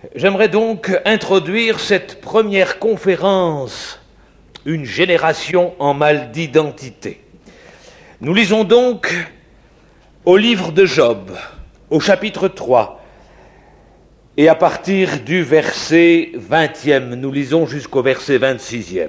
J'aimerais donc introduire cette première conférence, une génération en mal d'identité. Nous lisons donc au livre de Job, au chapitre 3, et à partir du verset 20e, nous lisons jusqu'au verset 26e.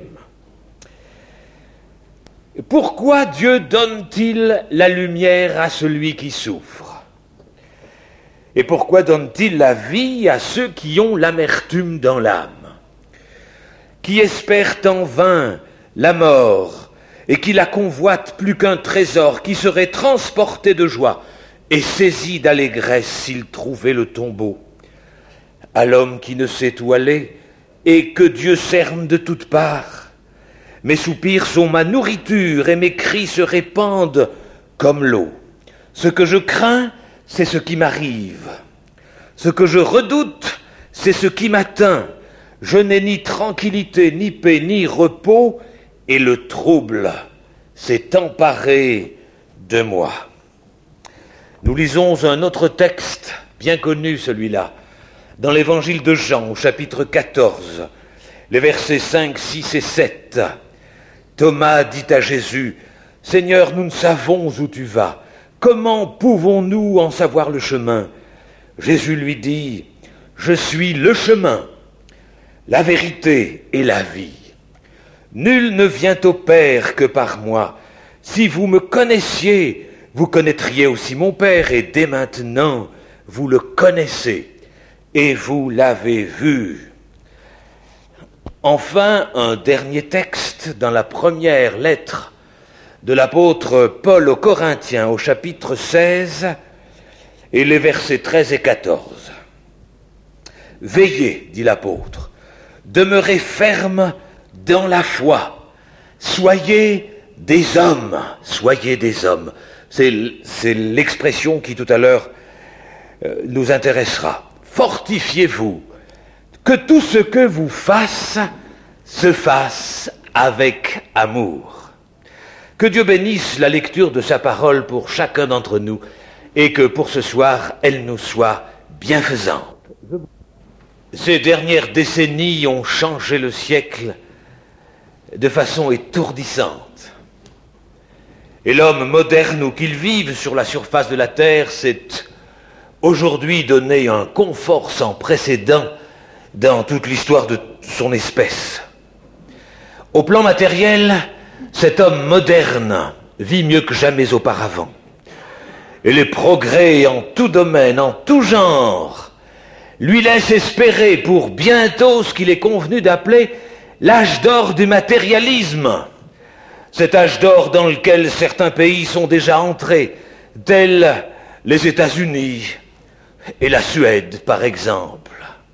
Pourquoi Dieu donne-t-il la lumière à celui qui souffre? Et pourquoi donne-t-il la vie à ceux qui ont l'amertume dans l'âme, qui espèrent en vain la mort et qui la convoitent plus qu'un trésor, qui serait transporté de joie et saisi d'allégresse s'il trouvait le tombeau? À l'homme qui ne sait où aller et que Dieu cerne de toutes parts. Mes soupirs sont ma nourriture et mes cris se répandent comme l'eau. Ce que je crains, c'est ce qui m'arrive. Ce que je redoute, c'est ce qui m'atteint. Je n'ai ni tranquillité, ni paix, ni repos, et le trouble s'est emparé de moi. Nous lisons un autre texte, bien connu celui-là, dans l'évangile de Jean, au chapitre 14, les versets 5, 6 et 7. Thomas dit à Jésus, « Seigneur, nous ne savons où tu vas. Comment pouvons-nous en savoir le chemin ?» Jésus lui dit, « Je suis le chemin, la vérité et la vie. Nul ne vient au Père que par moi. Si vous me connaissiez, vous connaîtriez aussi mon Père, et dès maintenant, vous le connaissez, et vous l'avez vu. » Enfin, un dernier texte dans la première lettre de l'apôtre Paul aux Corinthiens, au chapitre 16, et les versets 13 et 14. « Veillez, dit l'apôtre, demeurez fermes dans la foi, soyez des hommes. » C'est l'expression qui tout à l'heure nous intéressera. « Fortifiez-vous, que tout ce que vous fasse se fasse avec amour. » Que Dieu bénisse la lecture de sa parole pour chacun d'entre nous et que pour ce soir, elle nous soit bienfaisante. Ces dernières décennies ont changé le siècle de façon étourdissante. Et l'homme moderne, où qu'il vive sur la surface de la terre, s'est aujourd'hui donné un confort sans précédent dans toute l'histoire de son espèce. Au plan matériel, cet homme moderne vit mieux que jamais auparavant. Et les progrès en tout domaine, en tout genre, lui laissent espérer pour bientôt ce qu'il est convenu d'appeler l'âge d'or du matérialisme. Cet âge d'or dans lequel certains pays sont déjà entrés, tels les États-Unis et la Suède, par exemple.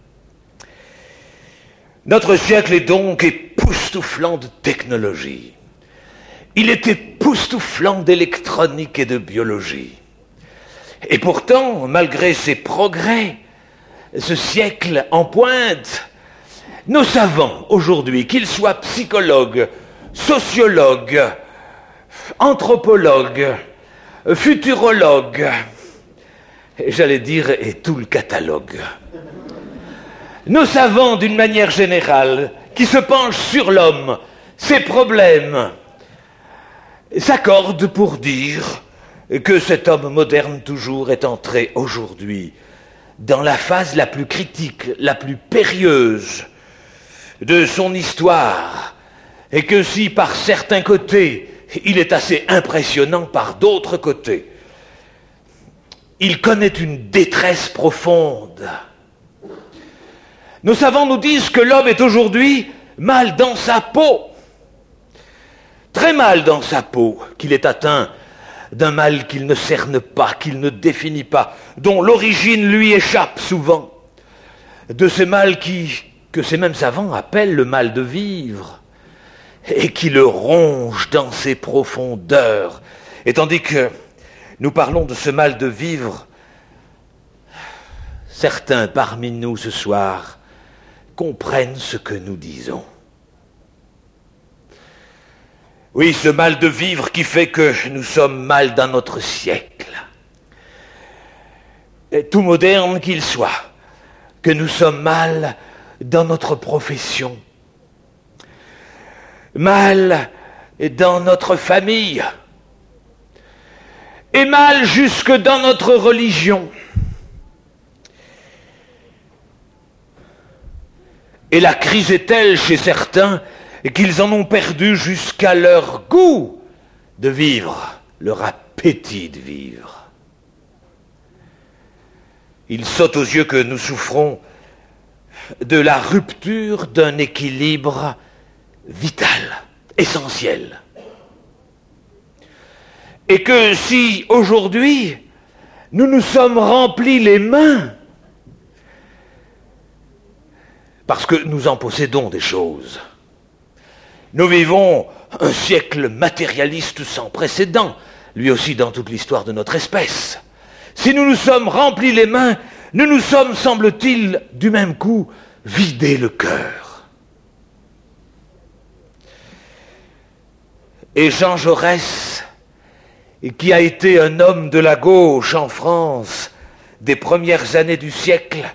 Notre siècle est donc époustouflant de technologie. Il est époustouflant d'électronique et de biologie. Et pourtant, malgré ces progrès, ce siècle en pointe, nos savants aujourd'hui, qu'ils soient psychologues, sociologues, anthropologues, futurologues, j'allais dire, et tout le catalogue. Nos savants, d'une manière générale, qui se penchent sur l'homme, ses problèmes, s'accordent pour dire que cet homme moderne toujours est entré aujourd'hui dans la phase la plus critique, la plus périlleuse de son histoire, et que si par certains côtés il est assez impressionnant, par d'autres côtés il connaît une détresse profonde. Nos savants nous disent que l'homme est aujourd'hui mal dans sa peau, très mal dans sa peau, qu'il est atteint d'un mal qu'il ne cerne pas, qu'il ne définit pas, dont l'origine lui échappe souvent, de ce mal que ces mêmes savants appellent le mal de vivre, et qui le ronge dans ses profondeurs. Et tandis que nous parlons de ce mal de vivre, certains parmi nous ce soir comprennent ce que nous disons. Oui, ce mal de vivre qui fait que nous sommes mal dans notre siècle. Et tout moderne qu'il soit, que nous sommes mal dans notre profession, mal dans notre famille, et mal jusque dans notre religion. Et la crise est telle chez certains qu'ils en ont perdu jusqu'à leur goût de vivre, leur appétit de vivre. Il saute aux yeux que nous souffrons de la rupture d'un équilibre vital, essentiel. Et que si aujourd'hui nous nous sommes remplis les mains, parce que nous en possédons des choses, nous vivons un siècle matérialiste sans précédent, lui aussi dans toute l'histoire de notre espèce. Si nous nous sommes remplis les mains, nous nous sommes, semble-t-il, du même coup, vidés le cœur. Et Jean Jaurès, qui a été un homme de la gauche en France des premières années du siècle,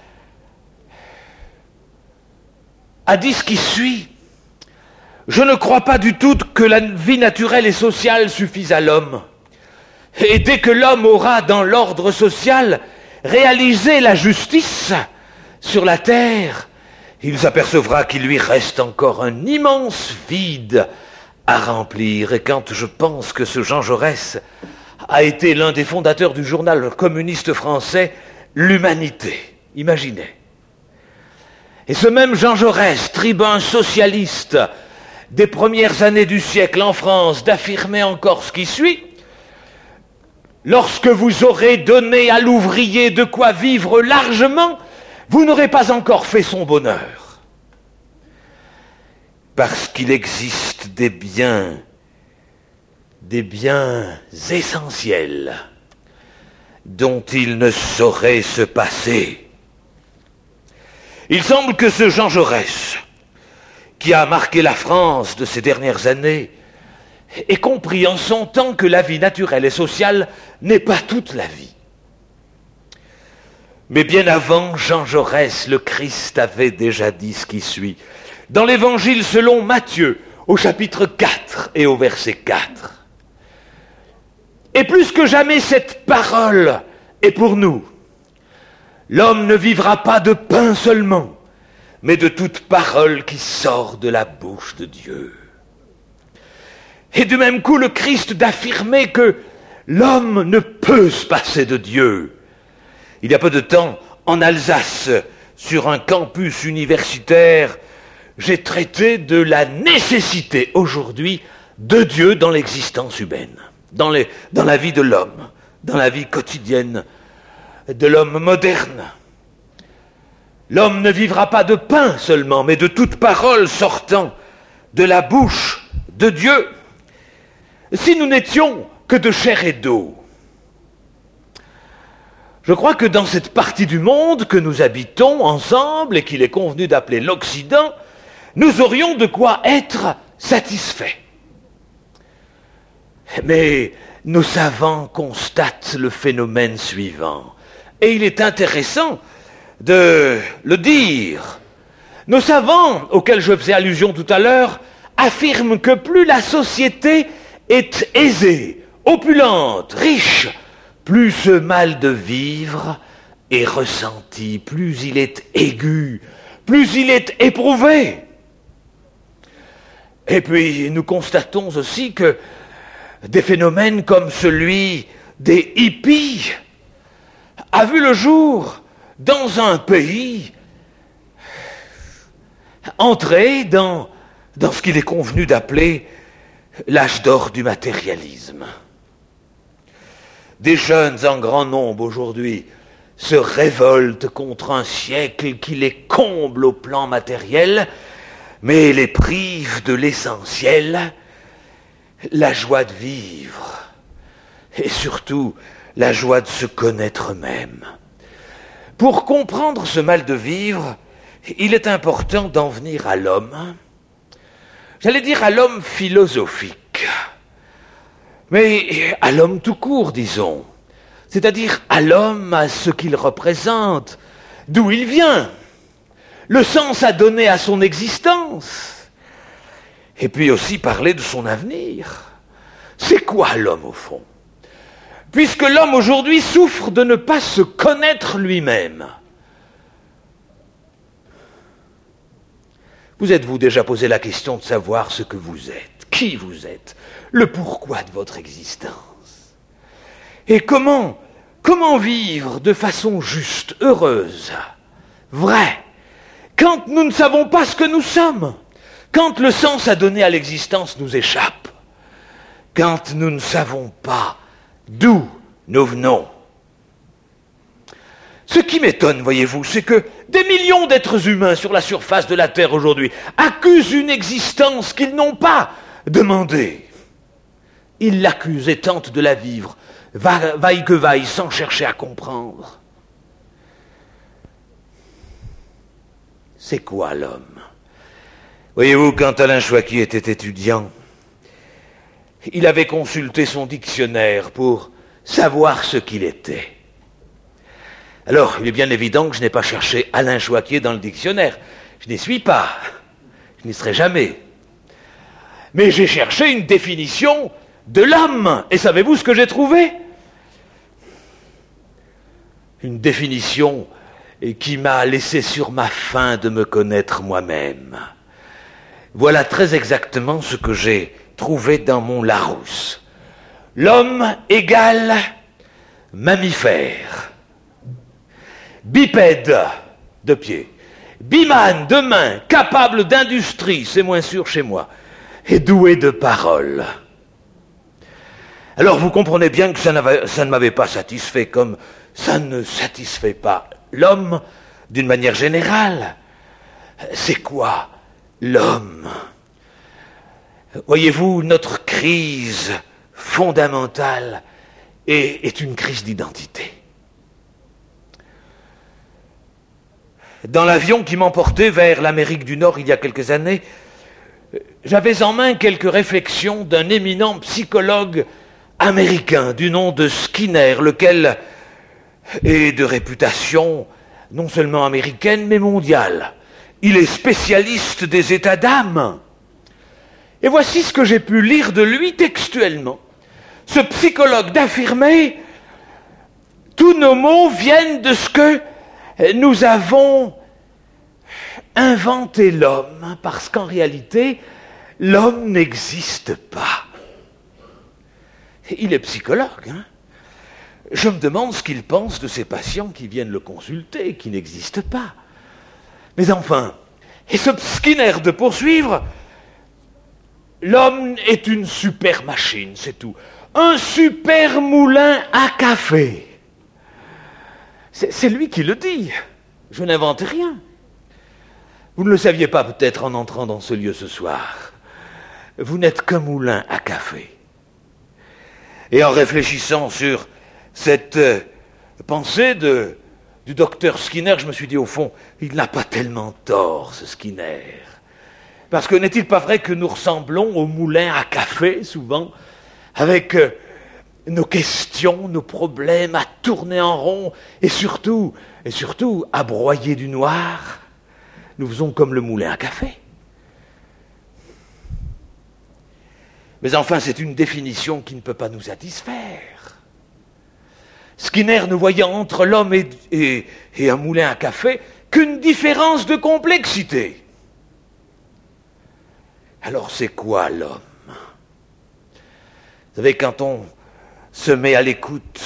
a dit ce qui suit. Je ne crois pas du tout que la vie naturelle et sociale suffise à l'homme. Et dès que l'homme aura, dans l'ordre social, réalisé la justice sur la terre, il s'apercevra qu'il lui reste encore un immense vide à remplir. Et quand je pense que ce Jean Jaurès a été l'un des fondateurs du journal communiste français, L'Humanité, imaginez. Et ce même Jean Jaurès, tribun socialiste des premières années du siècle en France, d'affirmer encore ce qui suit: lorsque vous aurez donné à l'ouvrier de quoi vivre largement, vous n'aurez pas encore fait son bonheur. Parce qu'il existe des biens essentiels dont il ne saurait se passer. Il semble que ce Jean Jaurès, qui a marqué la France de ces dernières années, ait compris en son temps que la vie naturelle et sociale n'est pas toute la vie. Mais bien avant Jean Jaurès, le Christ avait déjà dit ce qui suit. Dans l'Évangile selon Matthieu, au chapitre 4 et au verset 4. Et plus que jamais, cette parole est pour nous. L'homme ne vivra pas de pain seulement, mais de toute parole qui sort de la bouche de Dieu. Et du même coup, le Christ d'affirmer que l'homme ne peut se passer de Dieu. Il y a peu de temps, en Alsace, sur un campus universitaire, j'ai traité de la nécessité aujourd'hui de Dieu dans l'existence humaine, dans la vie de l'homme, dans la vie quotidienne de l'homme moderne. L'homme ne vivra pas de pain seulement, mais de toute parole sortant de la bouche de Dieu. Si nous n'étions que de chair et d'eau, je crois que dans cette partie du monde que nous habitons ensemble et qu'il est convenu d'appeler l'Occident, nous aurions de quoi être satisfaits. Mais nos savants constatent le phénomène suivant. Et il est intéressant de le dire. Nos savants, auxquels je faisais allusion tout à l'heure, affirment que plus la société est aisée, opulente, riche, plus ce mal de vivre est ressenti, plus il est aigu, plus il est éprouvé. Et puis nous constatons aussi que des phénomènes comme celui des hippies a vu le jour dans un pays entré dans ce qu'il est convenu d'appeler l'âge d'or du matérialisme. Des jeunes en grand nombre aujourd'hui se révoltent contre un siècle qui les comble au plan matériel, mais les prive de l'essentiel, la joie de vivre, et surtout la joie de se connaître eux-mêmes. Pour comprendre ce mal de vivre, il est important d'en venir à l'homme, j'allais dire à l'homme philosophique, mais à l'homme tout court, disons, c'est-à-dire à l'homme, à ce qu'il représente, d'où il vient, le sens à donner à son existence, et puis aussi parler de son avenir. C'est quoi l'homme au fond? Puisque l'homme aujourd'hui souffre de ne pas se connaître lui-même. Vous êtes-vous déjà posé la question de savoir ce que vous êtes, qui vous êtes, le pourquoi de votre existence? Et comment vivre de façon juste, heureuse, vraie, quand nous ne savons pas ce que nous sommes, quand le sens à donner à l'existence nous échappe, quand nous ne savons pas d'où nous venons? Ce qui m'étonne, voyez-vous, c'est que des millions d'êtres humains sur la surface de la Terre aujourd'hui accusent une existence qu'ils n'ont pas demandée. Ils l'accusent et tentent de la vivre, vaille que vaille, sans chercher à comprendre. C'est quoi l'homme? Voyez-vous, quand Alain Chouacky était étudiant, il avait consulté son dictionnaire pour savoir ce qu'il était. Alors, il est bien évident que je n'ai pas cherché Alain Chouacky dans le dictionnaire. Je n'y suis pas. Je n'y serai jamais. Mais j'ai cherché une définition de l'homme. Et savez-vous ce que j'ai trouvé? Une définition qui m'a laissé sur ma faim de me connaître moi-même. Voilà très exactement ce que j'ai trouvé dans mon Larousse. L'homme égale mammifère. Bipède de pied, bimane de main, capable d'industrie, c'est moins sûr chez moi, et doué de parole. Alors vous comprenez bien que ça ne m'avait pas satisfait, comme ça ne satisfait pas l'homme d'une manière générale. C'est quoi l'homme? Voyez-vous, notre crise fondamentale est une crise d'identité. Dans l'avion qui m'emportait vers l'Amérique du Nord il y a quelques années, j'avais en main quelques réflexions d'un éminent psychologue américain du nom de Skinner, lequel est de réputation non seulement américaine mais mondiale. Il est spécialiste des états d'âme. Et voici ce que j'ai pu lire de lui textuellement. Ce psychologue d'affirmer « Tous nos maux viennent de ce que nous avons inventé l'homme, parce qu'en réalité, l'homme n'existe pas. » Il est psychologue, hein? Je me demande ce qu'il pense de ces patients qui viennent le consulter, qui n'existent pas. Mais enfin, et ce Skinner de poursuivre, l'homme est une super machine, c'est tout. Un super moulin à café. C'est lui qui le dit. Je n'invente rien. Vous ne le saviez pas peut-être en entrant dans ce lieu ce soir. Vous n'êtes qu'un moulin à café. Et en réfléchissant sur cette pensée du docteur Skinner, je me suis dit, au fond, il n'a pas tellement tort, ce Skinner. Parce que n'est-il pas vrai que nous ressemblons au moulin à café, souvent, avec nos questions, nos problèmes à tourner en rond, et surtout, à broyer du noir? Nous faisons comme le moulin à café. Mais enfin, c'est une définition qui ne peut pas nous satisfaire. Skinner ne voyait entre l'homme et un moulin à café qu'une différence de complexité. Alors c'est quoi l'homme? Vous savez, quand on se met à l'écoute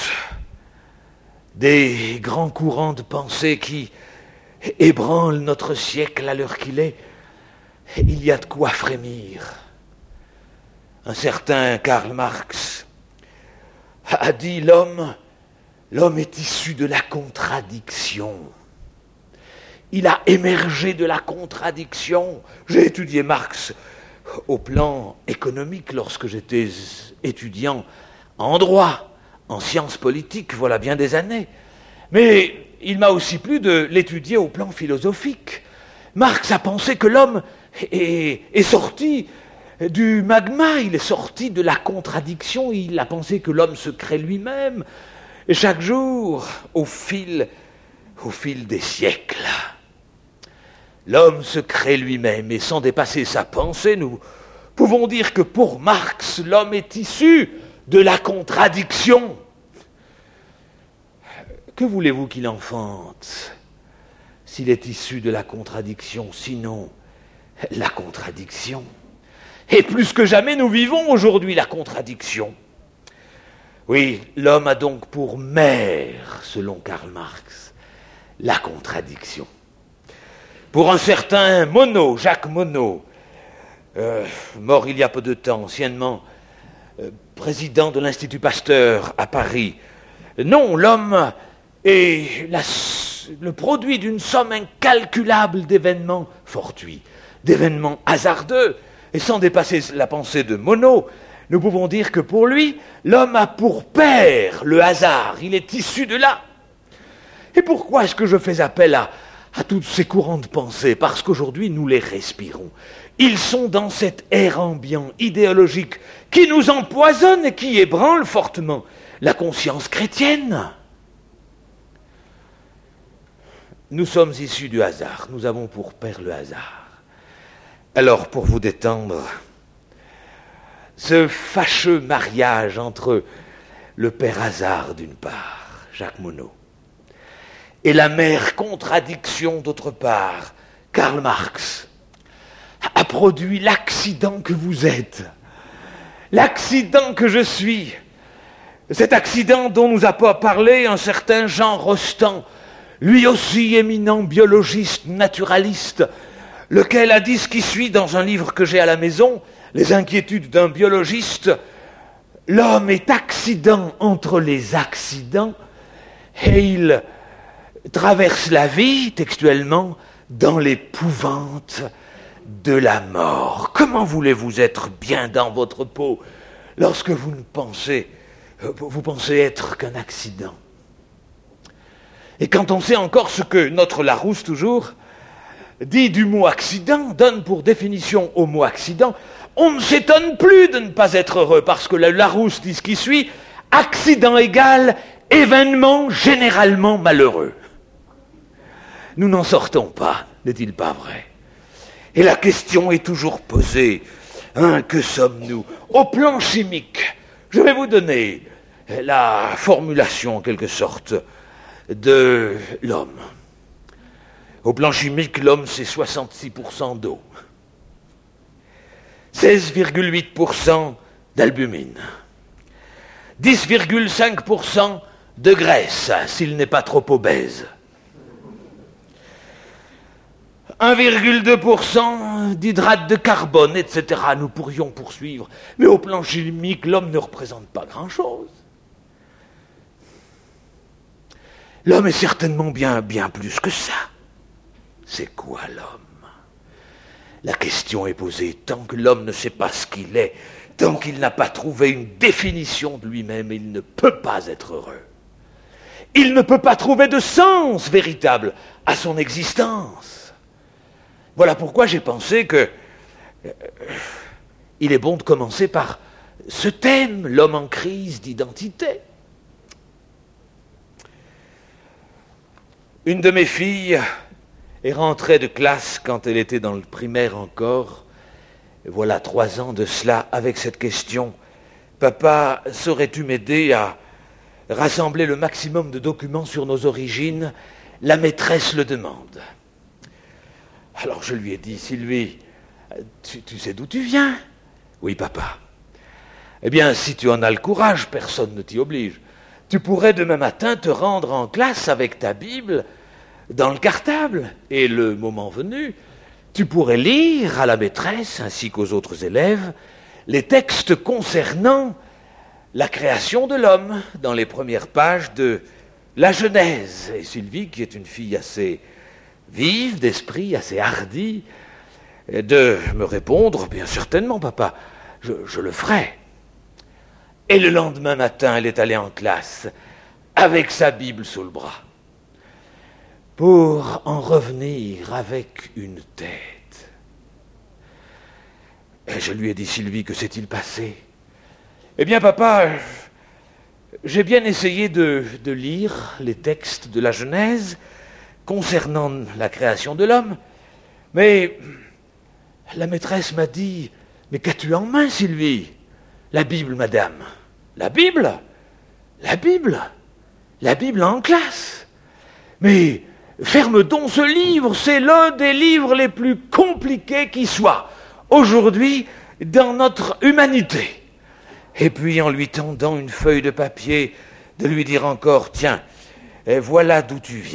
des grands courants de pensée qui ébranlent notre siècle à l'heure qu'il est, il y a de quoi frémir. Un certain Karl Marx a dit l'homme est issu de la contradiction. Il a émergé de la contradiction. J'ai étudié Marx au plan économique lorsque j'étais étudiant en droit, en sciences politiques, voilà bien des années. Mais il m'a aussi plu de l'étudier au plan philosophique. Marx a pensé que l'homme est sorti du magma, il est sorti de la contradiction, il a pensé que l'homme se crée lui-même. Et chaque jour, au fil au fil des siècles. L'homme se crée lui-même et sans dépasser sa pensée, nous pouvons dire que pour Marx, l'homme est issu de la contradiction. Que voulez-vous qu'il enfante s'il est issu de la contradiction, sinon la contradiction? Et plus que jamais, nous vivons aujourd'hui la contradiction. Oui, l'homme a donc pour mère, selon Karl Marx, la contradiction. Pour un certain Monod, Jacques Monod, mort il y a peu de temps, anciennement président de l'Institut Pasteur à Paris, non, l'homme est le produit d'une somme incalculable d'événements fortuits, d'événements hasardeux, et sans dépasser la pensée de Monod, nous pouvons dire que pour lui, l'homme a pour père le hasard, il est issu de là. Et pourquoi est-ce que je fais appel à tous ces courants de pensée? Parce qu'aujourd'hui, nous les respirons. Ils sont dans cet air ambiant, idéologique, qui nous empoisonne et qui ébranle fortement la conscience chrétienne. Nous sommes issus du hasard, nous avons pour père le hasard. Alors, pour vous détendre, ce fâcheux mariage entre le père hasard d'une part, Jacques Monod, et la mère contradiction d'autre part, Karl Marx, a produit l'accident que vous êtes, l'accident que je suis, cet accident dont nous a parlé un certain Jean Rostand, lui aussi éminent biologiste, naturaliste, lequel a dit ce qui suit dans un livre que j'ai à la maison, Les inquiétudes d'un biologiste. L'homme est accident entre les accidents et il traverse la vie, textuellement, dans l'épouvante de la mort. Comment voulez-vous être bien dans votre peau lorsque vous pensez être qu'un accident? Et quand on sait encore ce que notre Larousse, toujours, dit du mot accident, donne pour définition au mot accident, on ne s'étonne plus de ne pas être heureux, parce que le Larousse dit ce qui suit, accident égale événement généralement malheureux. Nous n'en sortons pas, n'est-il pas vrai? Et la question est toujours posée, que sommes-nous? Au plan chimique, je vais vous donner la formulation en quelque sorte de l'homme. Au plan chimique, l'homme, c'est 66% d'eau, 16,8% d'albumine, 10,5% de graisse, s'il n'est pas trop obèse, 1,2% d'hydrate de carbone, etc. Nous pourrions poursuivre, mais au plan chimique, l'homme ne représente pas grand-chose. L'homme est certainement bien plus que ça. C'est quoi l'homme? La question est posée. Tant que l'homme ne sait pas ce qu'il est, tant qu'il n'a pas trouvé une définition de lui-même, il ne peut pas être heureux. Il ne peut pas trouver de sens véritable à son existence. Voilà pourquoi j'ai pensé que il est bon de commencer par ce thème, l'homme en crise d'identité. Une de mes filles est rentrée de classe quand elle était dans le primaire encore, voilà 3 ans de cela, avec cette question. Papa, saurais-tu m'aider à rassembler le maximum de documents sur nos origines? La maîtresse le demande. Alors je lui ai dit, Sylvie, tu sais d'où tu viens? Oui, papa. Eh bien, si tu en as le courage, personne ne t'y oblige. Tu pourrais demain matin te rendre en classe avec ta Bible dans le cartable. Et le moment venu, tu pourrais lire à la maîtresse ainsi qu'aux autres élèves les textes concernant la création de l'homme dans les premières pages de la Genèse. Et Sylvie, qui est une fille assez vive d'esprit, assez hardie, de me répondre, bien certainement, papa, je le ferai. Et le lendemain matin, elle est allée en classe avec sa Bible sous le bras pour en revenir avec une tête. Et je lui ai dit, Sylvie, que s'est-il passé? Eh bien, papa, j'ai bien essayé de lire les textes de la Genèse, concernant la création de l'homme, mais la maîtresse m'a dit « Mais qu'as-tu en main, Sylvie ?»« La Bible, madame. »« La Bible ? La Bible ? La Bible en classe ? Mais ferme donc ce livre, c'est l'un des livres les plus compliqués qui soient aujourd'hui dans notre humanité. » Et puis en lui tendant une feuille de papier, de lui dire encore « Tiens, et voilà d'où tu viens. »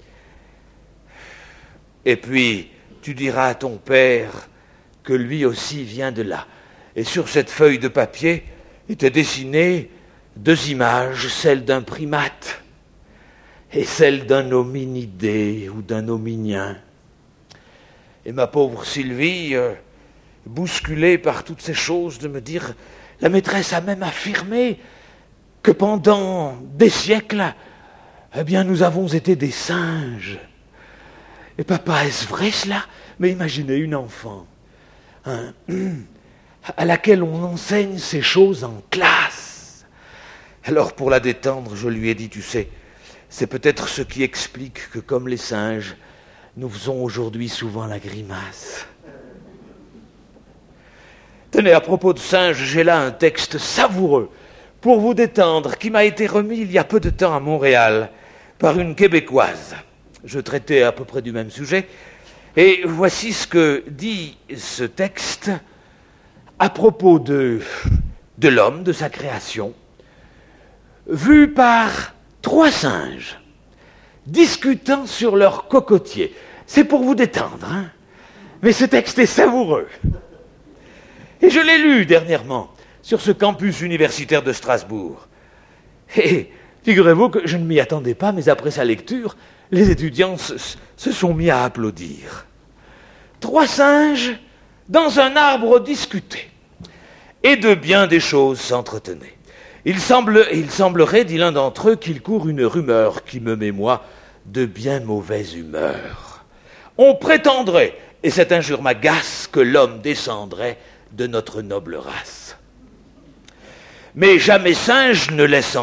Et puis tu diras à ton père que lui aussi vient de là. Et sur cette feuille de papier étaient dessinées 2 images, celle d'un primate et celle d'un hominidé ou d'un hominien. Et ma pauvre Sylvie, bousculée par toutes ces choses, de me dire, la maîtresse a même affirmé que pendant des siècles, eh bien, nous avons été des singes. Et papa, est-ce vrai cela ? Mais imaginez une enfant à laquelle on enseigne ces choses en classe. Alors pour la détendre, je lui ai dit, tu sais, c'est peut-être ce qui explique que comme les singes, nous faisons aujourd'hui souvent la grimace. Tenez, à propos de singes, j'ai là un texte savoureux pour vous détendre qui m'a été remis il y a peu de temps à Montréal par une Québécoise. Je traitais à peu près du même sujet. Et voici ce que dit ce texte à propos de l'homme, de sa création, vu par 3 singes discutant sur leur cocotier. C'est pour vous détendre, hein ? Mais ce texte est savoureux. Et je l'ai lu dernièrement sur ce campus universitaire de Strasbourg. Et figurez-vous que je ne m'y attendais pas, mais après sa lecture, les étudiants se sont mis à applaudir. 3 singes dans un arbre discutaient, et de bien des choses s'entretenaient. Il semblerait, dit l'un d'entre eux, qu'il court une rumeur qui me met, moi, de bien mauvaise humeur. On prétendrait, et cette injure m'agace, que l'homme descendrait de notre noble race. Mais jamais singe ne laisse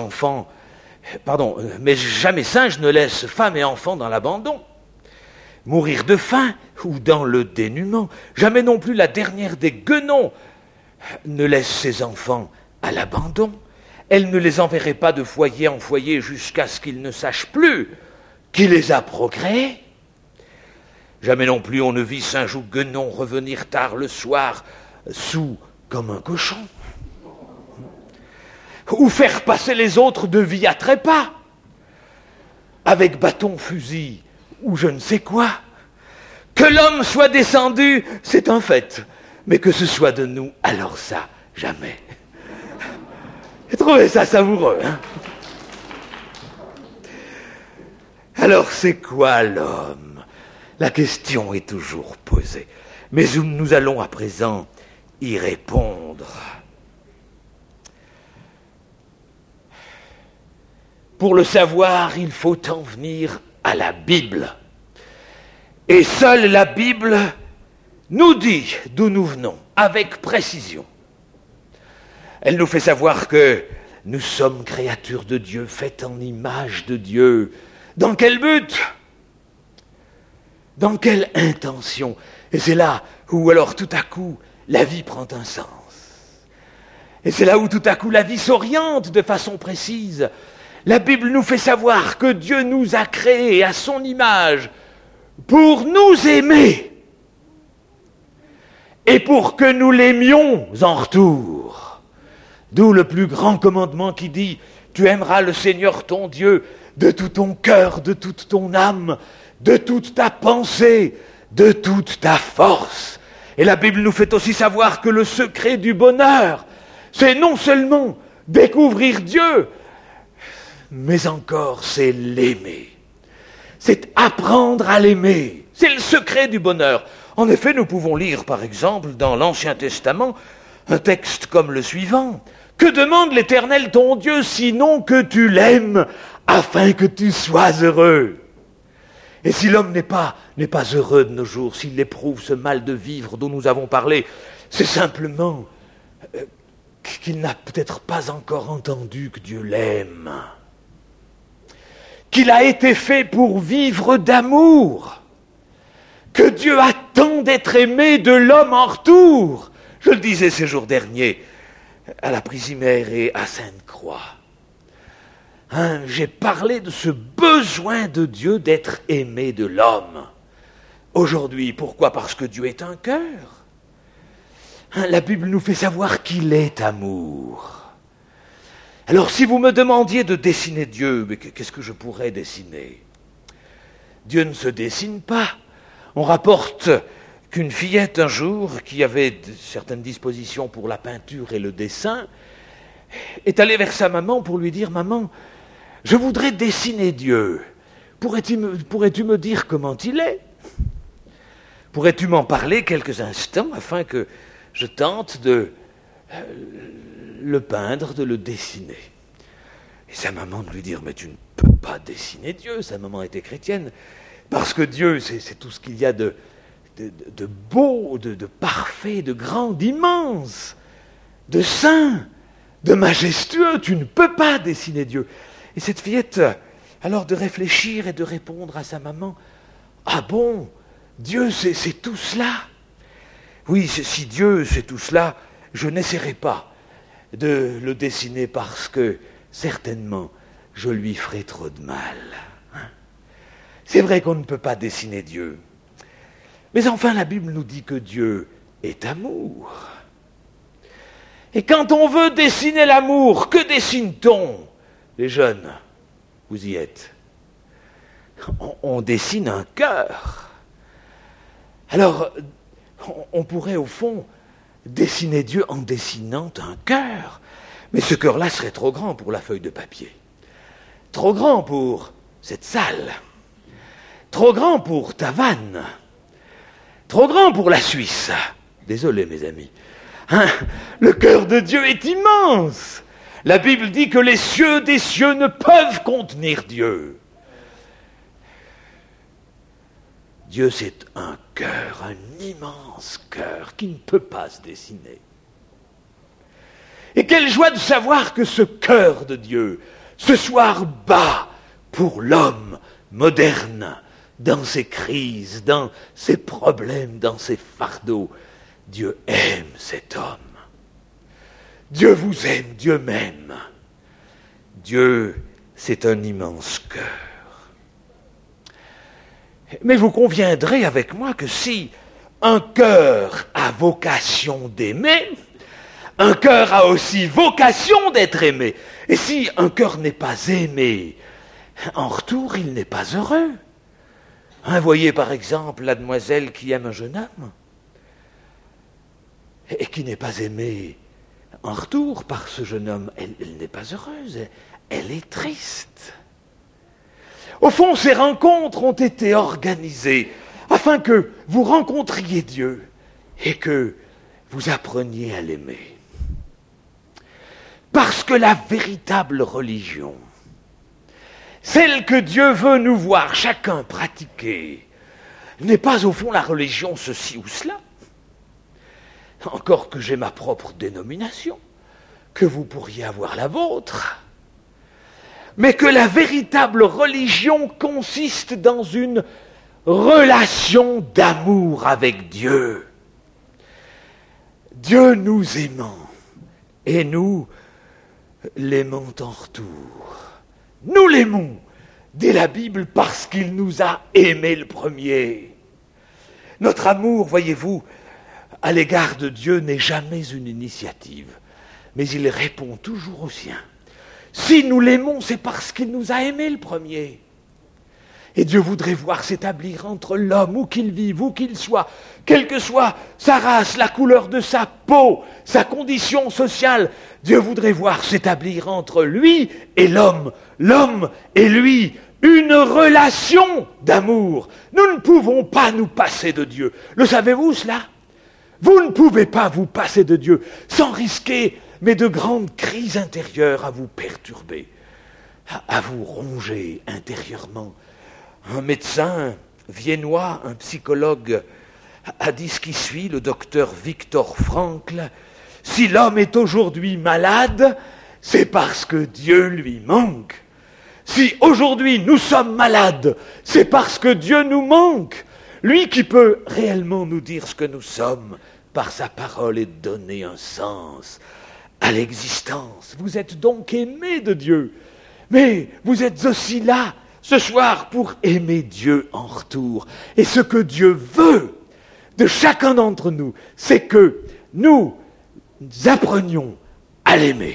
femme et enfant dans l'abandon, mourir de faim ou dans le dénuement. Jamais non plus la dernière des guenons ne laisse ses enfants à l'abandon. Elle ne les enverrait pas de foyer en foyer jusqu'à ce qu'ils ne sachent plus qui les a procréés. Jamais non plus on ne vit singe ou guenon revenir tard le soir, saoul comme un cochon. Ou faire passer les autres de vie à trépas, avec bâton, fusil, ou je ne sais quoi. Que l'homme soit descendu, c'est un fait, mais que ce soit de nous, alors ça, jamais. J'ai trouvé ça savoureux, hein ? Alors c'est quoi l'homme ? La question est toujours posée, mais nous allons à présent y répondre. Pour le savoir, il faut en venir à la Bible. Et seule la Bible nous dit d'où nous venons, avec précision. Elle nous fait savoir que nous sommes créatures de Dieu, faites en image de Dieu. Dans quel but ? Dans quelle intention ? Et c'est là où alors tout à coup la vie prend un sens. Et c'est là où tout à coup la vie s'oriente de façon précise. La Bible nous fait savoir que Dieu nous a créés à son image pour nous aimer et pour que nous l'aimions en retour. D'où le plus grand commandement qui dit « Tu aimeras le Seigneur ton Dieu de tout ton cœur, de toute ton âme, de toute ta pensée, de toute ta force. » Et la Bible nous fait aussi savoir que le secret du bonheur, c'est non seulement découvrir Dieu, mais encore c'est l'aimer. C'est apprendre à l'aimer. C'est le secret du bonheur. En effet, nous pouvons lire, par exemple, dans l'Ancien Testament, un texte comme le suivant. « Que demande l'Éternel ton Dieu, sinon que tu l'aimes, afin que tu sois heureux ?» Et si l'homme n'est pas heureux de nos jours, s'il éprouve ce mal de vivre dont nous avons parlé, c'est simplement qu'il n'a peut-être pas encore entendu que Dieu l'aime. qu'il a été fait pour vivre d'amour, que Dieu attend d'être aimé de l'homme en retour. Je le disais ces jours derniers à la Prisimaire et à Sainte-Croix. J'ai parlé de ce besoin de Dieu d'être aimé de l'homme. Aujourd'hui, pourquoi ? Parce que Dieu est un cœur. La Bible nous fait savoir qu'il est amour. Alors si vous me demandiez de dessiner Dieu, mais qu'est-ce que je pourrais dessiner ? Dieu ne se dessine pas. On rapporte qu'une fillette un jour, qui avait certaines dispositions pour la peinture et le dessin, est allée vers sa maman pour lui dire « Maman, je voudrais dessiner Dieu. Pourrais-tu me dire comment il est ? Pourrais-tu m'en parler quelques instants afin que je tente de le peindre, de le dessiner ?» Et sa maman de lui dire « Mais tu ne peux pas dessiner Dieu. » Sa maman était chrétienne. Parce que Dieu, c'est tout ce qu'il y a de beau, de parfait, de grand, d'immense, de saint, de majestueux. Tu ne peux pas dessiner Dieu. Et cette fillette, alors de réfléchir et de répondre à sa maman, « Ah bon, Dieu, c'est tout cela ? Oui, si Dieu, c'est tout cela, je n'essaierai pas de le dessiner parce que, certainement, je lui ferai trop de mal. » C'est vrai qu'on ne peut pas dessiner Dieu. Mais enfin, la Bible nous dit que Dieu est amour. Et quand on veut dessiner l'amour, que dessine-t-on ? Les jeunes, vous y êtes. On dessine un cœur. Alors, on pourrait au fond dessiner Dieu en dessinant un cœur. Mais ce cœur-là serait trop grand pour la feuille de papier. Trop grand pour cette salle. Trop grand pour Tavannes. Trop grand pour la Suisse. Désolé, mes amis. Le cœur de Dieu est immense. La Bible dit que les cieux des cieux ne peuvent contenir Dieu. Dieu, c'est un cœur, un immense cœur qui ne peut pas se dessiner. Et quelle joie de savoir que ce cœur de Dieu, ce soir bat pour l'homme moderne, dans ses crises, dans ses problèmes, dans ses fardeaux. Dieu aime cet homme. Dieu vous aime, Dieu m'aime. Dieu, c'est un immense cœur. Mais vous conviendrez avec moi que si un cœur a vocation d'aimer, un cœur a aussi vocation d'être aimé. Et si un cœur n'est pas aimé, en retour, il n'est pas heureux. Voyez par exemple la demoiselle qui aime un jeune homme et qui n'est pas aimée en retour par ce jeune homme. Elle n'est pas heureuse, elle est triste. Au fond, ces rencontres ont été organisées afin que vous rencontriez Dieu et que vous appreniez à l'aimer. Parce que la véritable religion, celle que Dieu veut nous voir chacun pratiquer, n'est pas au fond la religion ceci ou cela. Encore que j'ai ma propre dénomination, que vous pourriez avoir la vôtre. Mais que la véritable religion consiste dans une relation d'amour avec Dieu. Dieu nous aimant et nous l'aimons en retour. Nous l'aimons dès la Bible parce qu'il nous a aimés le premier. Notre amour, voyez-vous, à l'égard de Dieu n'est jamais une initiative, mais il répond toujours au sien. Si nous l'aimons, c'est parce qu'il nous a aimés le premier. Et Dieu voudrait voir s'établir entre l'homme, où qu'il vive, où qu'il soit, quelle que soit sa race, la couleur de sa peau, sa condition sociale, Dieu voudrait voir s'établir entre lui et l'homme et lui, une relation d'amour. Nous ne pouvons pas nous passer de Dieu. Le savez-vous cela ? Vous ne pouvez pas vous passer de Dieu sans risquer, mais de grandes crises intérieures à vous perturber, à vous ronger intérieurement. Un médecin viennois, un psychologue, a dit ce qui suit, le docteur Viktor Frankl. Si l'homme est aujourd'hui malade, c'est parce que Dieu lui manque. Si aujourd'hui nous sommes malades, c'est parce que Dieu nous manque. Lui qui peut réellement nous dire ce que nous sommes par sa parole et donner un sens à l'existence. Vous êtes donc aimés de Dieu, mais vous êtes aussi là ce soir pour aimer Dieu en retour. Et ce que Dieu veut de chacun d'entre nous, c'est que nous apprenions à l'aimer.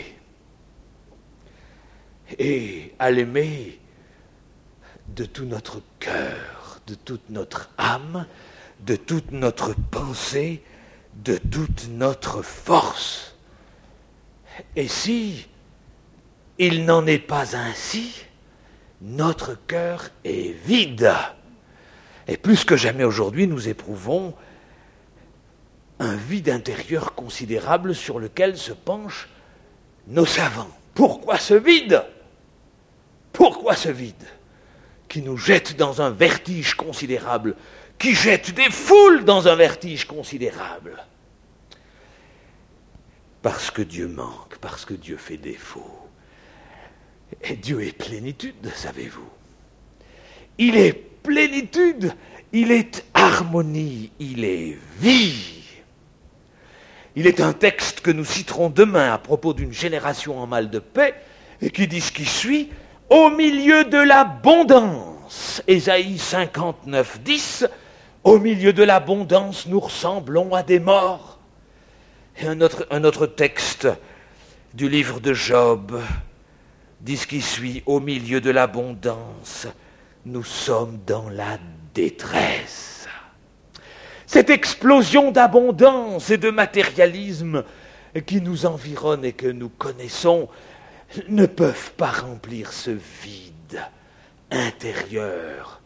Et à l'aimer de tout notre cœur, de toute notre âme, de toute notre pensée, de toute notre force. Et si il n'en est pas ainsi, notre cœur est vide. Et plus que jamais aujourd'hui, nous éprouvons un vide intérieur considérable sur lequel se penchent nos savants. Pourquoi ce vide ? Pourquoi ce vide qui nous jette dans un vertige considérable, qui jette des foules dans un vertige considérable ? Parce que Dieu manque, parce que Dieu fait défaut. Et Dieu est plénitude, savez-vous. Il est plénitude, il est harmonie, il est vie. Il est un texte que nous citerons demain à propos d'une génération en mal de paix, et qui dit ce qui suit, « Au milieu de l'abondance », Ésaïe 59, 10, « Au milieu de l'abondance, nous ressemblons à des morts ». Et un autre texte du livre de Job dit ce qui suit, « Au milieu de l'abondance, nous sommes dans la détresse ». Cette explosion d'abondance et de matérialisme qui nous environne et que nous connaissons ne peuvent pas remplir ce vide intérieur.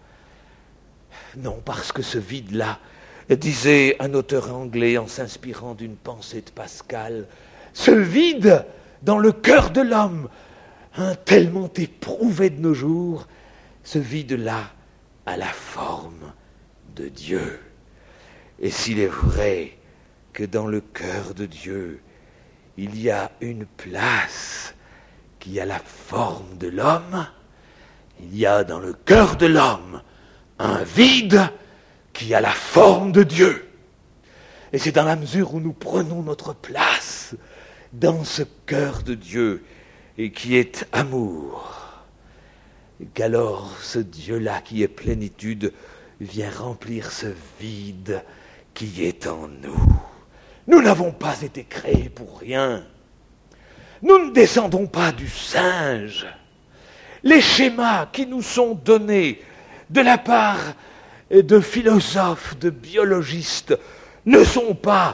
Non, parce que ce vide-là, disait un auteur anglais en s'inspirant d'une pensée de Pascal, ce vide dans le cœur de l'homme, tellement éprouvé de nos jours, ce vide-là a la forme de Dieu. Et s'il est vrai que dans le cœur de Dieu, il y a une place qui a la forme de l'homme, il y a dans le cœur de l'homme un vide qui a la forme de Dieu. Et c'est dans la mesure où nous prenons notre place dans ce cœur de Dieu et qui est amour, qu'alors ce Dieu-là qui est plénitude vient remplir ce vide qui est en nous. Nous n'avons pas été créés pour rien. Nous ne descendons pas du singe. Les schémas qui nous sont donnés de la part de philosophes, de biologistes, ne sont pas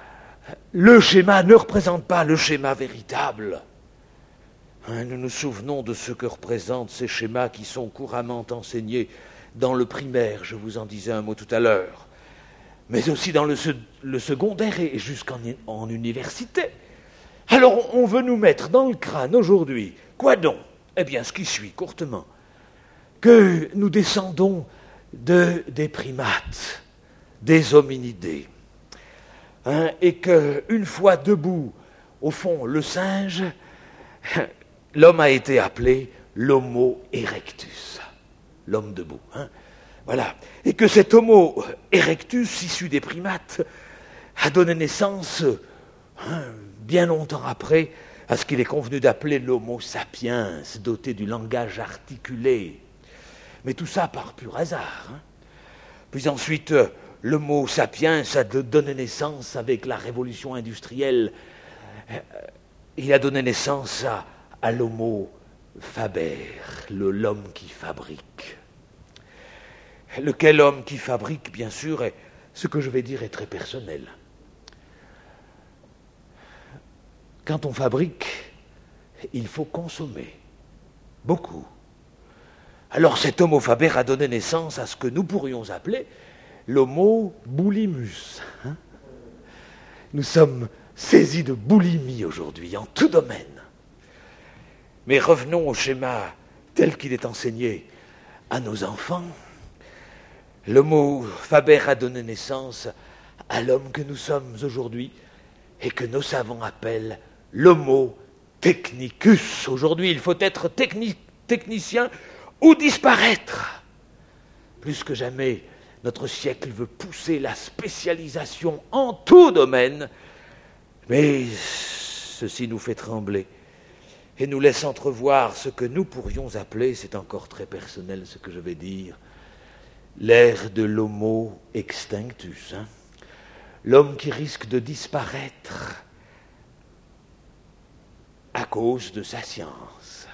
le schéma, ne représentent pas le schéma véritable. Nous nous souvenons de ce que représentent ces schémas qui sont couramment enseignés dans le primaire, je vous en disais un mot tout à l'heure, mais aussi dans le secondaire et jusqu'en université. Alors on veut nous mettre dans le crâne aujourd'hui, quoi donc ? Eh bien ce qui suit courtement, que nous descendons des primates, des hominidés, et qu'une fois debout, au fond, le singe, l'homme a été appelé l'homo erectus, l'homme debout. Voilà. Et que cet homo erectus, issu des primates, a donné naissance, bien longtemps après, à ce qu'il est convenu d'appeler l'homo sapiens, doté du langage articulé. Mais tout ça par pur hasard. Puis ensuite, l'homo sapiens a donné naissance, avec la révolution industrielle, il a donné naissance à l'homo faber, l'homme qui fabrique. Lequel homme qui fabrique, bien sûr, ce que je vais dire est très personnel. Quand on fabrique, il faut consommer. Beaucoup. Alors cet homo faber a donné naissance à ce que nous pourrions appeler l'homo boulimus. Nous sommes saisis de boulimie aujourd'hui, en tout domaine. Mais revenons au schéma tel qu'il est enseigné à nos enfants. L'homo faber a donné naissance à l'homme que nous sommes aujourd'hui et que nos savants appellent l'homo technicus. Aujourd'hui, il faut être technicien ou disparaître. Plus que jamais, notre siècle veut pousser la spécialisation en tout domaine, mais ceci nous fait trembler et nous laisse entrevoir ce que nous pourrions appeler, c'est encore très personnel ce que je vais dire, l'ère de l'homo extinctus, l'homme qui risque de disparaître à cause de sa science.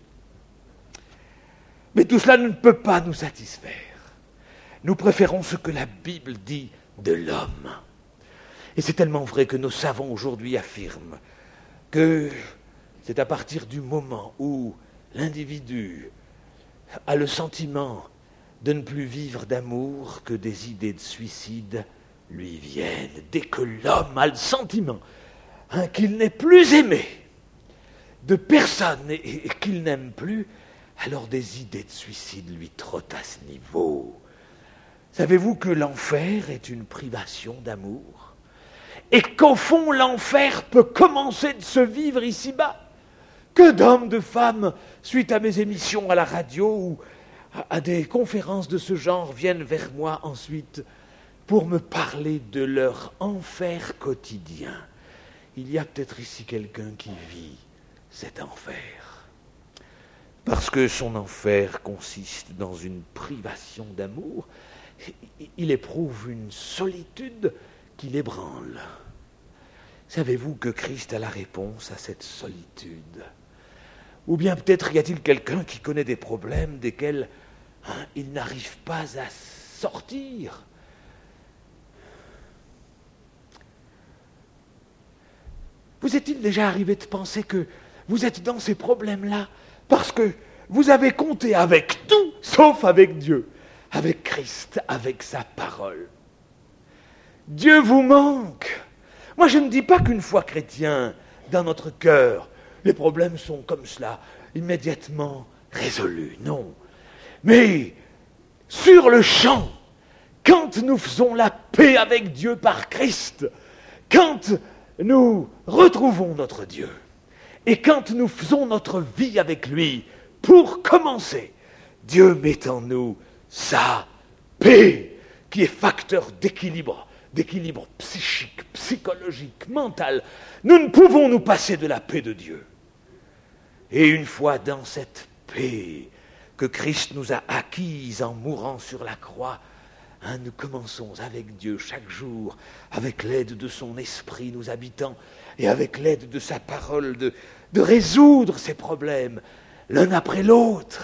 Mais tout cela ne peut pas nous satisfaire. Nous préférons ce que la Bible dit de l'homme. Et c'est tellement vrai que nos savants aujourd'hui affirment que c'est à partir du moment où l'individu a le sentiment de ne plus vivre d'amour que des idées de suicide lui viennent. Dès que l'homme a le sentiment qu'il n'est plus aimé de personne et qu'il n'aime plus, alors des idées de suicide lui trottent à ce niveau. Savez-vous que l'enfer est une privation d'amour? Et qu'au fond, l'enfer peut commencer de se vivre ici-bas? Que d'hommes, de femmes, suite à mes émissions à la radio ou à des conférences de ce genre, viennent vers moi ensuite pour me parler de leur enfer quotidien. Il y a peut-être ici quelqu'un qui vit cet enfer. Parce que son enfer consiste dans une privation d'amour, il éprouve une solitude qui l'ébranle. Savez-vous que Christ a la réponse à cette solitude? Ou bien peut-être y a-t-il quelqu'un qui connaît des problèmes desquels il n'arrive pas à sortir? Vous est-il déjà arrivé de penser que vous êtes dans ces problèmes-là parce que vous avez compté avec tout sauf avec Dieu, avec Christ, avec sa parole? Dieu vous manque. Moi, je ne dis pas qu'une foi chrétienne, dans notre cœur, les problèmes sont comme cela, immédiatement résolus. Non. Mais, sur le champ, quand nous faisons la paix avec Dieu par Christ, quand nous retrouvons notre Dieu, et quand nous faisons notre vie avec lui, pour commencer, Dieu met en nous sa paix, qui est facteur d'équilibre psychique, psychologique, mental. Nous ne pouvons nous passer de la paix de Dieu. Et une fois dans cette paix que Christ nous a acquise en mourant sur la croix, nous commençons avec Dieu chaque jour, avec l'aide de son esprit nous habitant, et avec l'aide de sa parole, de résoudre ces problèmes, l'un après l'autre.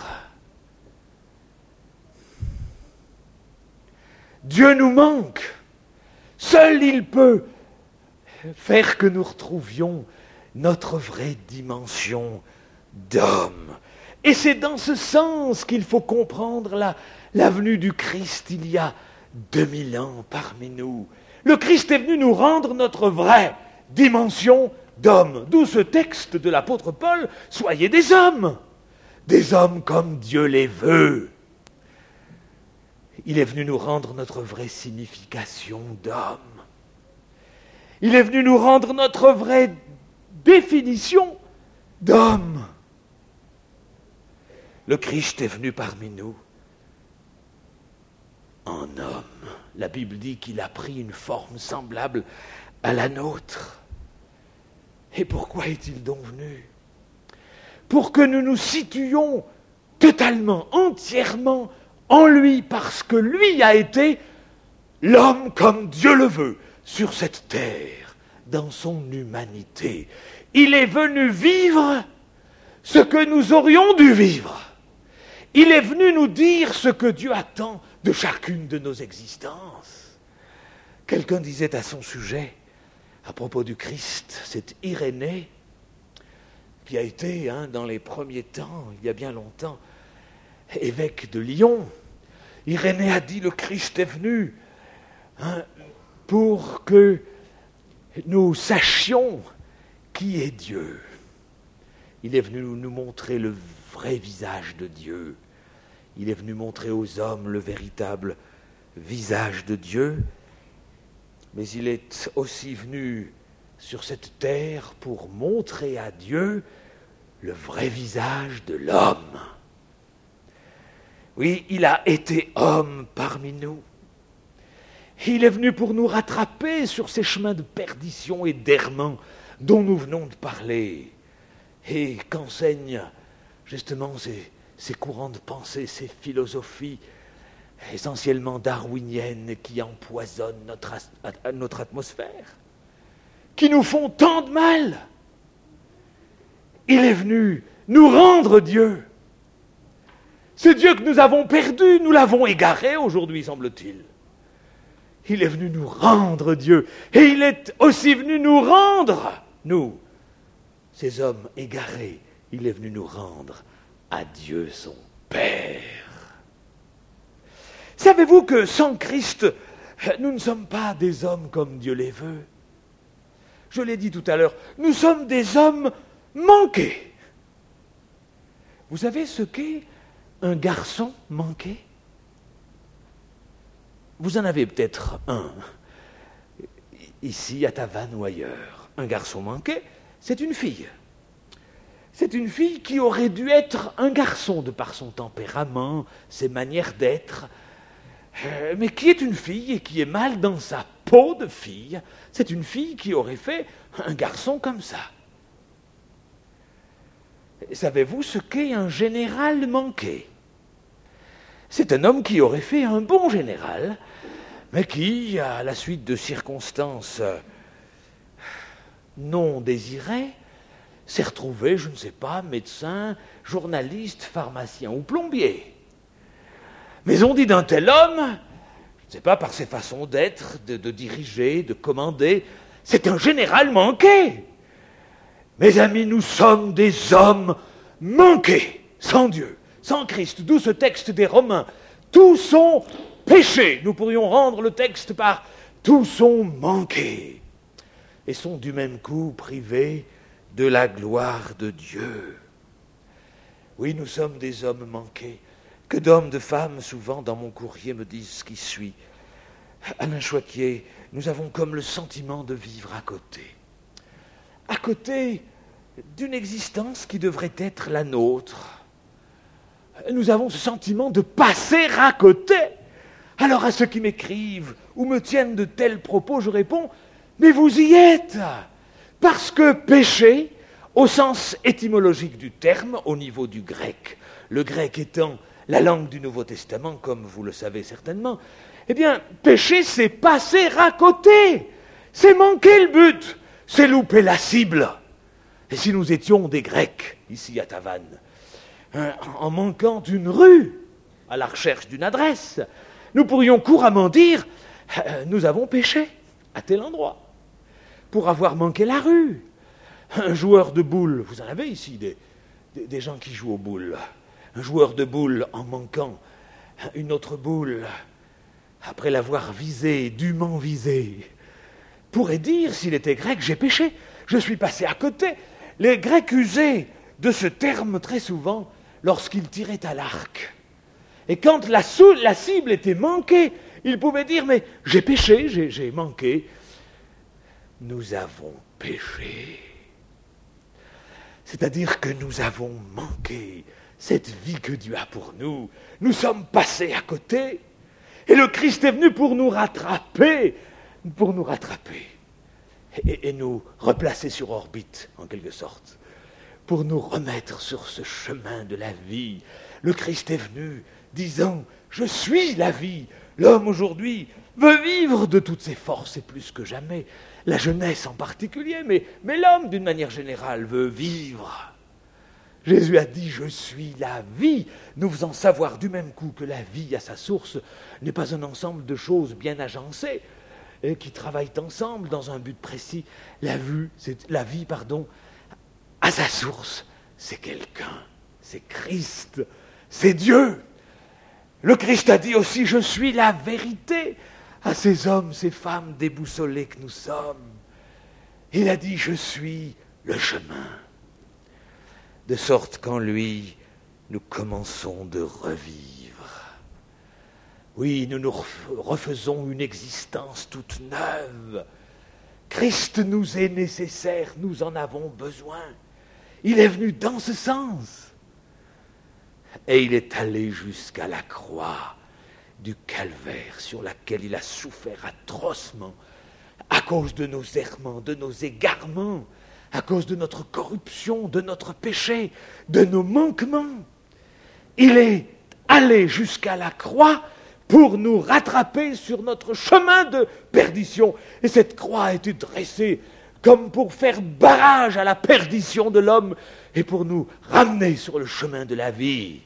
Dieu nous manque. Seul il peut faire que nous retrouvions notre vraie dimension d'homme. Et c'est dans ce sens qu'il faut comprendre la venue du Christ il y a 2000 ans parmi nous. Le Christ est venu nous rendre notre vraie dimension d'homme. D'où ce texte de l'apôtre Paul, « Soyez des hommes comme Dieu les veut ». Il est venu nous rendre notre vraie signification d'homme. Il est venu nous rendre notre vraie définition d'homme. Le Christ est venu parmi nous en homme. La Bible dit qu'il a pris une forme semblable à la nôtre. Et pourquoi est-il donc venu? Pour que nous nous situions totalement, entièrement en lui, parce que lui a été l'homme comme Dieu le veut sur cette terre, dans son humanité. Il est venu vivre ce que nous aurions dû vivre. Il est venu nous dire ce que Dieu attend de chacune de nos existences. Quelqu'un disait à son sujet, à propos du Christ, c'est Irénée, qui a été, dans les premiers temps, il y a bien longtemps, évêque de Lyon. Irénée a dit, le Christ est venu pour que nous sachions qui est Dieu. Il est venu nous montrer le vrai visage de Dieu. Il est venu montrer aux hommes le véritable visage de Dieu. Mais il est aussi venu sur cette terre pour montrer à Dieu le vrai visage de l'homme. Oui, il a été homme parmi nous. Il est venu pour nous rattraper sur ces chemins de perdition et d'errement dont nous venons de parler. Et qu'enseignent justement ces courants de pensée, ces philosophies essentiellement darwiniennes qui empoisonnent notre atmosphère, qui nous font tant de mal. Il est venu nous rendre Dieu. Ce Dieu que nous avons perdu, nous l'avons égaré aujourd'hui, semble-t-il. Il est venu nous rendre Dieu. Et il est aussi venu nous rendre, nous, ces hommes égarés. Il est venu nous rendre à Dieu son Père. Savez-vous que sans Christ, nous ne sommes pas des hommes comme Dieu les veut? Je l'ai dit tout à l'heure, nous sommes des hommes manqués. Vous savez ce qu'est un garçon manqué? Vous en avez peut-être un, ici à Tavannes ou ailleurs. Un garçon manqué, c'est une fille. C'est une fille qui aurait dû être un garçon de par son tempérament, ses manières d'être, mais qui est une fille et qui est mal dans sa peau de fille. C'est une fille qui aurait fait un garçon comme ça. Savez-vous ce qu'est un général manqué? C'est un homme qui aurait fait un bon général, mais qui, à la suite de circonstances non désirées, s'est retrouvé, je ne sais pas, médecin, journaliste, pharmacien ou plombier. Mais on dit d'un tel homme, je ne sais pas, par ses façons d'être, de diriger, de commander, c'est un général manqué. Mes amis, nous sommes des hommes manqués, sans Dieu, sans Christ. D'où ce texte des Romains. Tous sont péchés. Nous pourrions rendre le texte par tous sont manqués et sont du même coup privés de la gloire de Dieu. Oui, nous sommes des hommes manqués. Que d'hommes, de femmes, souvent dans mon courrier, me disent ce qui suit. Alain Choiquier, nous avons comme le sentiment de vivre à côté d'une existence qui devrait être la nôtre. Nous avons ce sentiment de passer à côté. Alors à ceux qui m'écrivent ou me tiennent de tels propos, je réponds, mais vous y êtes, parce que péché, au sens étymologique du terme, au niveau du grec, le grec étant la langue du Nouveau Testament, comme vous le savez certainement, eh bien, péché, c'est passer à côté, c'est manquer le but, c'est louper la cible. Et si nous étions des Grecs, ici à Tavannes, en manquant une rue, à la recherche d'une adresse, nous pourrions couramment dire « nous avons péché à tel endroit » pour avoir manqué la rue. Un joueur de boules, vous en avez ici des gens qui jouent aux boules. Un joueur de boules en manquant une autre boule, après l'avoir visée, dûment visée, pourrait dire, s'il était grec, j'ai péché, je suis passé à côté. Les Grecs usaient de ce terme très souvent lorsqu'ils tiraient à l'arc. Et quand la cible était manquée, ils pouvaient dire, mais j'ai péché, j'ai manqué. Nous avons péché. C'est-à-dire que nous avons manqué cette vie que Dieu a pour nous. Nous sommes passés à côté. Et le Christ est venu pour nous rattraper, et nous replacer sur orbite, en quelque sorte, pour nous remettre sur ce chemin de la vie. Le Christ est venu disant, je suis la vie. L'homme aujourd'hui veut vivre de toutes ses forces, et plus que jamais, la jeunesse en particulier, mais l'homme d'une manière générale veut vivre. Jésus a dit, je suis la vie, nous faisant savoir du même coup que la vie à sa source n'est pas un ensemble de choses bien agencées qui travaillent ensemble dans un but précis. La vie, à sa source, c'est quelqu'un, c'est Christ, c'est Dieu. Le Christ a dit aussi, je suis la vérité à ces hommes, ces femmes déboussolés que nous sommes. Il a dit, je suis le chemin. De sorte qu'en lui, nous commençons de revivre. Oui, nous nous refaisons une existence toute neuve. Christ nous est nécessaire, nous en avons besoin. Il est venu dans ce sens. Et il est allé jusqu'à la croix du calvaire sur laquelle il a souffert atrocement à cause de nos errements, de nos égarements, à cause de notre corruption, de notre péché, de nos manquements. Il est allé jusqu'à la croix pour nous rattraper sur notre chemin de perdition. Et cette croix a été dressée comme pour faire barrage à la perdition de l'homme et pour nous ramener sur le chemin de la vie.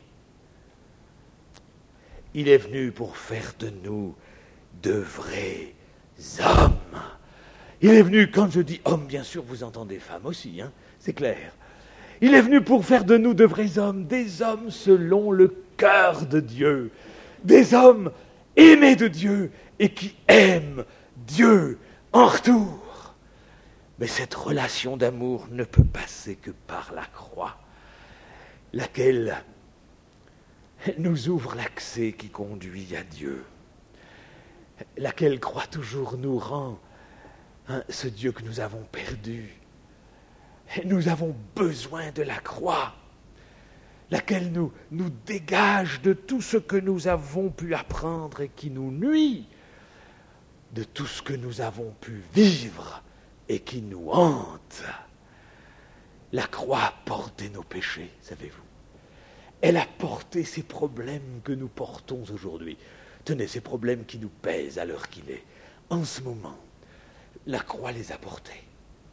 Il est venu pour faire de nous de vrais hommes. Il est venu, quand je dis homme, bien sûr, vous entendez femme aussi, hein, c'est clair. Il est venu pour faire de nous de vrais hommes, des hommes selon le cœur de Dieu, des hommes aimés de Dieu et qui aiment Dieu en retour. Mais cette relation d'amour ne peut passer que par la croix, laquelle nous ouvre l'accès qui conduit à Dieu, laquelle croix toujours nous rend ce Dieu que nous avons perdu. Et nous avons besoin de la croix, laquelle nous dégage de tout ce que nous avons pu apprendre et qui nous nuit, de tout ce que nous avons pu vivre et qui nous hante. La croix a porté nos péchés, savez-vous. Elle a porté ces problèmes que nous portons aujourd'hui. Tenez, ces problèmes qui nous pèsent à l'heure qu'il est. En ce moment, la croix les a portés.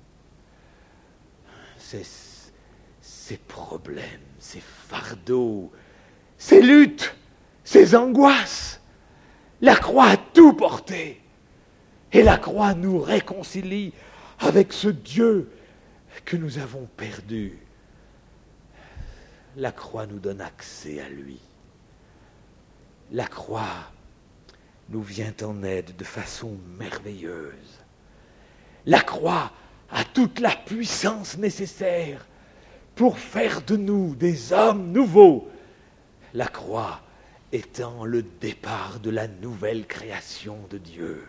Ces problèmes, ces fardeaux, ces luttes, ces angoisses. La croix a tout porté. Et la croix nous réconcilie avec ce Dieu que nous avons perdu. La croix nous donne accès à lui. La croix nous vient en aide de façon merveilleuse. La croix a toute la puissance nécessaire pour faire de nous des hommes nouveaux. La croix étant le départ de la nouvelle création de Dieu.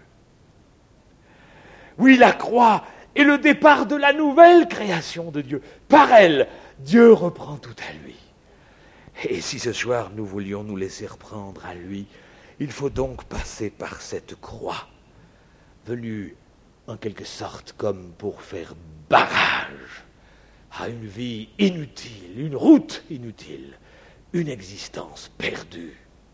Oui, la croix est le départ de la nouvelle création de Dieu. Par elle, Dieu reprend tout à lui. Et si ce soir nous voulions nous laisser reprendre à lui, il faut donc passer par cette croix, venue en quelque sorte comme pour faire barrage à une vie inutile, une route inutile, une existence perdue.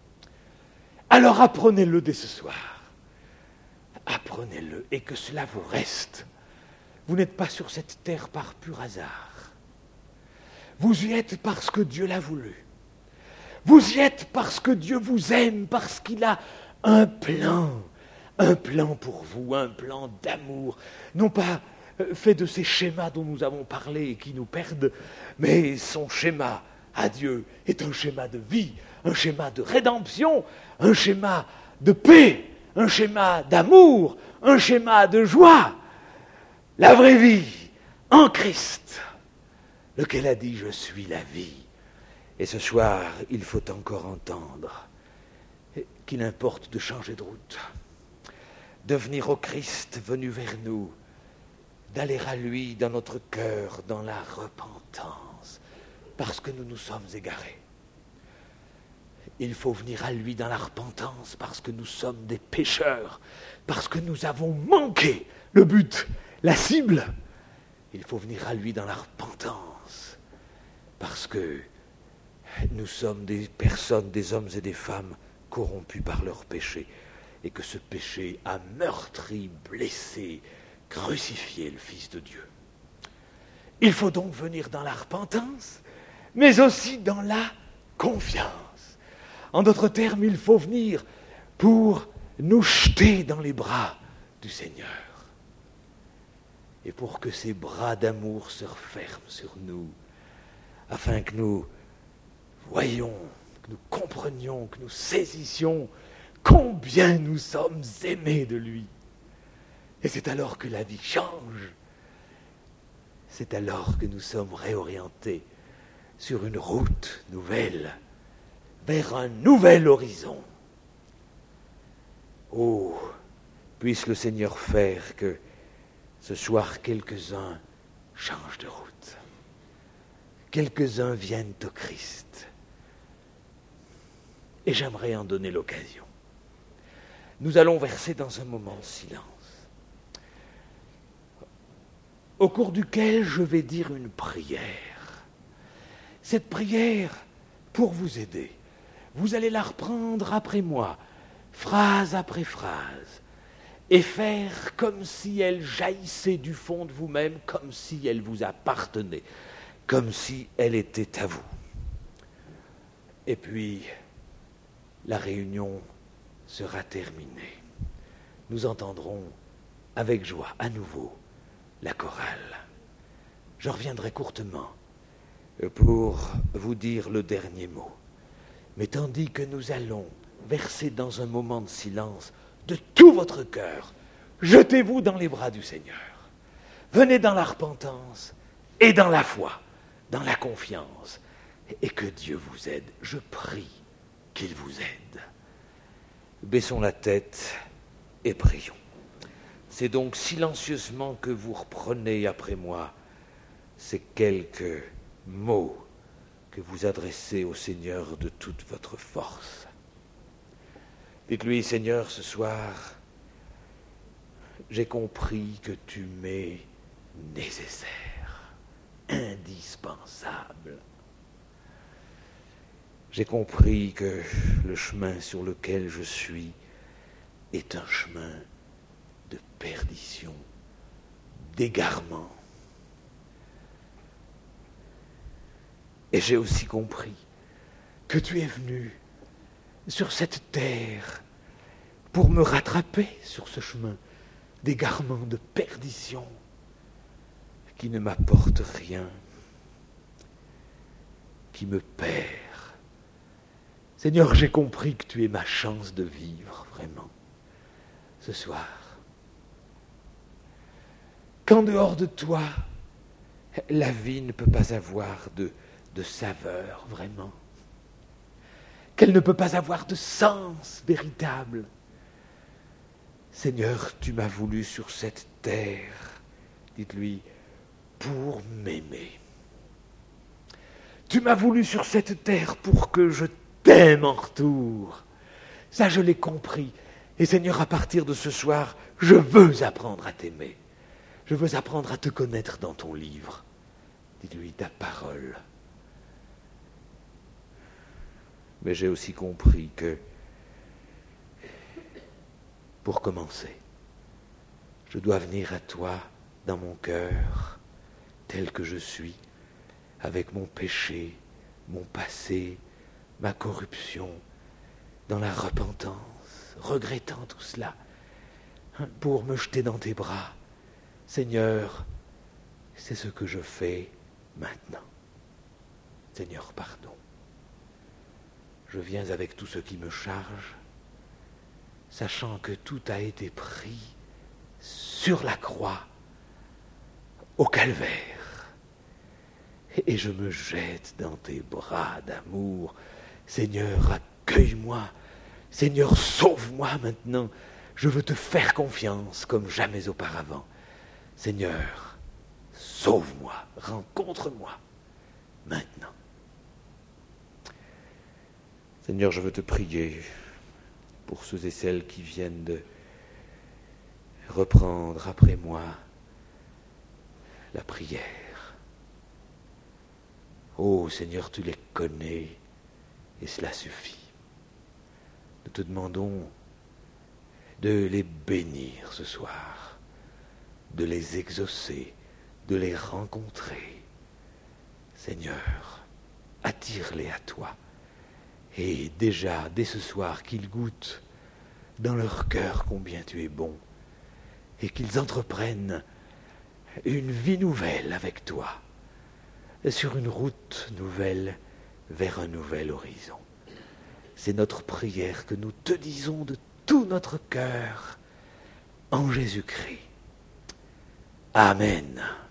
Alors apprenez-le dès ce soir. Apprenez-le et que cela vous reste. Vous n'êtes pas sur cette terre par pur hasard. Vous y êtes parce que Dieu l'a voulu. Vous y êtes parce que Dieu vous aime, parce qu'il a un plan pour vous, un plan d'amour, non pas fait de ces schémas dont nous avons parlé et qui nous perdent, mais son schéma à Dieu est un schéma de vie, un schéma de rédemption, un schéma de paix, un schéma d'amour, un schéma de joie, la vraie vie en Christ, lequel a dit « Je suis la vie ». Et ce soir, il faut encore entendre qu'il importe de changer de route, de venir au Christ venu vers nous, d'aller à lui dans notre cœur, dans la repentance, parce que nous nous sommes égarés. Il faut venir à lui dans la repentance parce que nous sommes des pécheurs, parce que nous avons manqué le but, la cible. Il faut venir à lui dans la repentance parce que nous sommes des personnes, des hommes et des femmes corrompus par leur péché et que ce péché a meurtri, blessé, crucifié le Fils de Dieu. Il faut donc venir dans la repentance, mais aussi dans la confiance. En d'autres termes, il faut venir pour nous jeter dans les bras du Seigneur et pour que ses bras d'amour se referment sur nous, afin que nous voyons, que nous comprenions, que nous saisissions combien nous sommes aimés de lui. Et c'est alors que la vie change. C'est alors que nous sommes réorientés sur une route nouvelle, vers un nouvel horizon. Oh, puisse le Seigneur faire que ce soir quelques-uns changent de route. Quelques-uns viennent au Christ. et j'aimerais en donner l'occasion. Nous allons verser dans un moment de silence, au cours duquel je vais dire une prière. Cette prière, pour vous aider, vous allez la reprendre après moi, phrase après phrase, et faire comme si elle jaillissait du fond de vous-même, comme si elle vous appartenait, comme si elle était à vous. Et puis, la réunion sera terminée. Nous entendrons avec joie à nouveau la chorale. Je reviendrai courtement pour vous dire le dernier mot. Mais tandis que nous allons verser dans un moment de silence de tout votre cœur, jetez-vous dans les bras du Seigneur. Venez dans la repentance et dans la foi, dans la confiance, et que Dieu vous aide. Je prie qu'il vous aide. Baissons la tête et prions. C'est donc silencieusement que vous reprenez après moi ces quelques mots que vous adressez au Seigneur de toute votre force. Dites-lui, Seigneur, ce soir, j'ai compris que tu m'es nécessaire, indispensable. J'ai compris que le chemin sur lequel je suis est un chemin de perdition, d'égarement. Et j'ai aussi compris que tu es venu sur cette terre pour me rattraper sur ce chemin d'égarement, de perdition, qui ne m'apporte rien, qui me perd. Seigneur, j'ai compris que tu es ma chance de vivre, vraiment, ce soir. Qu'en dehors de toi, la vie ne peut pas avoir de saveur, vraiment. Qu'elle ne peut pas avoir de sens véritable. Seigneur, tu m'as voulu sur cette terre, dites-lui, pour m'aimer. Tu m'as voulu sur cette terre pour que je t'aime en retour. Ça, je l'ai compris. Et Seigneur, à partir de ce soir, je veux apprendre à t'aimer. Je veux apprendre à te connaître dans ton livre. Dites-lui ta parole. Mais j'ai aussi compris que, pour commencer, je dois venir à toi dans mon cœur, tel que je suis, avec mon péché, mon passé, ma corruption, dans la repentance, regrettant tout cela, pour me jeter dans tes bras. Seigneur, c'est ce que je fais maintenant. Seigneur, pardon. Je viens avec tout ce qui me charge, sachant que tout a été pris sur la croix, au calvaire. Et je me jette dans tes bras d'amour. Seigneur, accueille-moi. Seigneur, sauve-moi maintenant. Je veux te faire confiance comme jamais auparavant. Seigneur, sauve-moi, rencontre-moi maintenant. Seigneur, je veux te prier pour ceux et celles qui viennent de reprendre après moi la prière. Oh Seigneur, tu les connais et cela suffit. Nous te demandons de les bénir ce soir, de les exaucer, de les rencontrer. Seigneur, attire-les à toi. Et déjà, dès ce soir, qu'ils goûtent dans leur cœur combien tu es bon, et qu'ils entreprennent une vie nouvelle avec toi, sur une route nouvelle vers un nouvel horizon. C'est notre prière que nous te disons de tout notre cœur en Jésus-Christ. Amen.